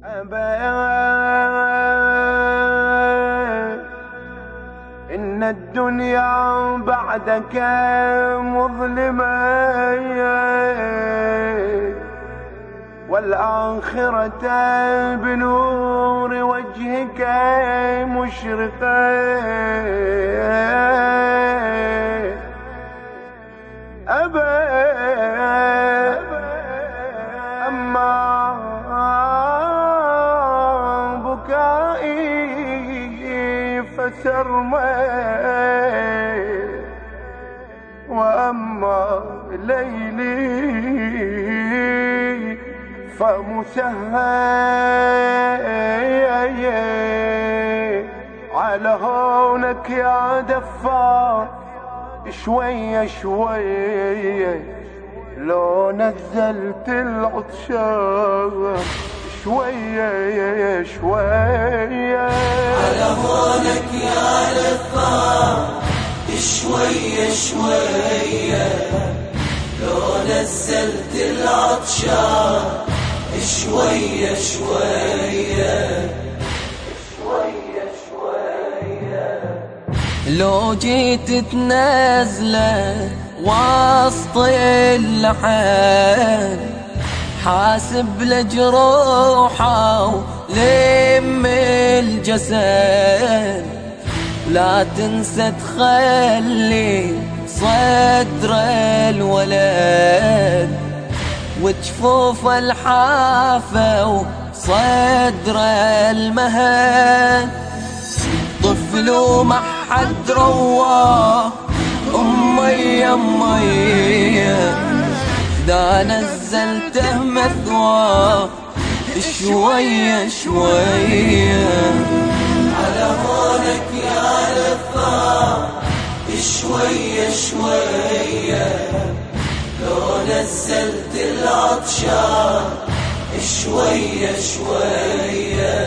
إن الدنيا بعدك مظلمة والآخرة بنور وجهك مشرقة. أما بكائي فسرمي وأما ليلي فمسهي. على هونك يا دفار شوية شوية لو نزلت العطشان شوية شوية. على هونك يا دفار شوية شوية لو نزلت العطشان شوية شوية شوية شوية. لو جيت تنزله وسط اللحن حاسب لجروحه ولم الجسد لا تنسى تخلي صدر الولد وجفوف الحافة وصدر المهد. طفل وما حد رواه أمي أمي دا نزلته مثواه شوية شوية. على هونك يا دفار شوية شوية لو نزلت العطشان شوية شوية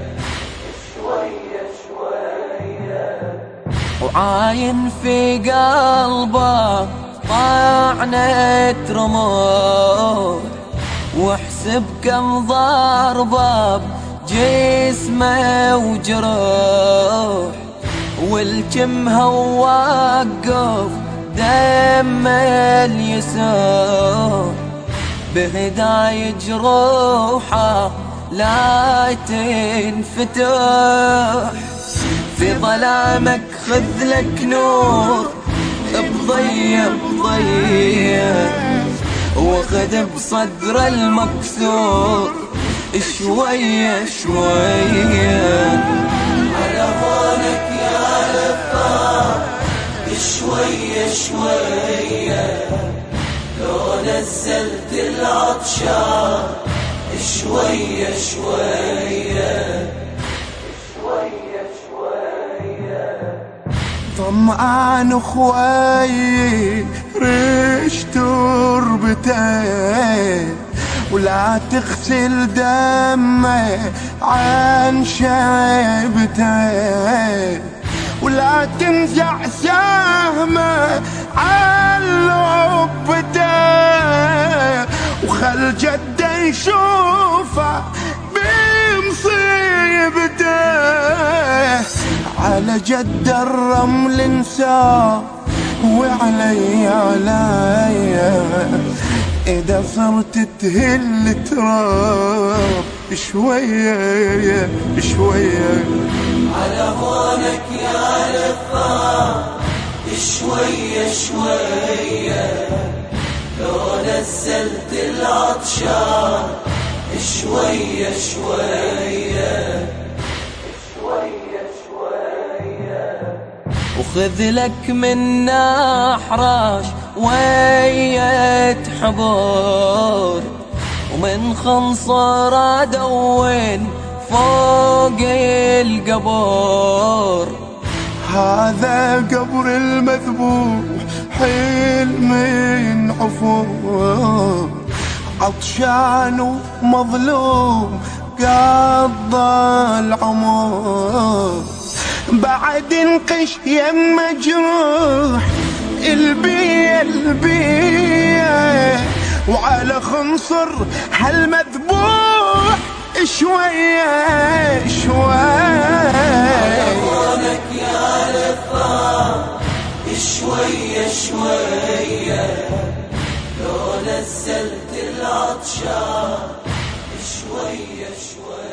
شوية شوية. وعاين في قلبه طعنة رماد واحسب كم ضربة بجسمه وجروح والجمها ووقف دم اليسار بهداية جروحه لا تنفتح. في ظلامك خذ لك نور بضية بضية وخذ بصدر المكسور شوية شوية. على هونك يا دفار شوية شوية لو نزلت العطشان شوية شوية شوية شوية. طمعان اخوي ريش تربتين ولا تغسل دمه عن شيبته ولا تنزع سهمه عن لبته وخل جده يشوفه بمصيبته. على جد الرمل انساه وعلي إذا صرت تهل تراب شوية شوية. على هونك يا دفار شوية شوية لو نزلت العطشان شوية شوية شوية شوية. وخذ لك من أحراش ويت حبور ومن خنصر أدون فوق القبور. هذا قبر المذبوح حيل من عفور عطشان ومظلوم قضى العمر بعد انقش يم مجروح البيه وعلى خنصر هالمذبوح شوية شوية هونك يا لفاف شوية شوية لو نزلت العطشان شوية شوية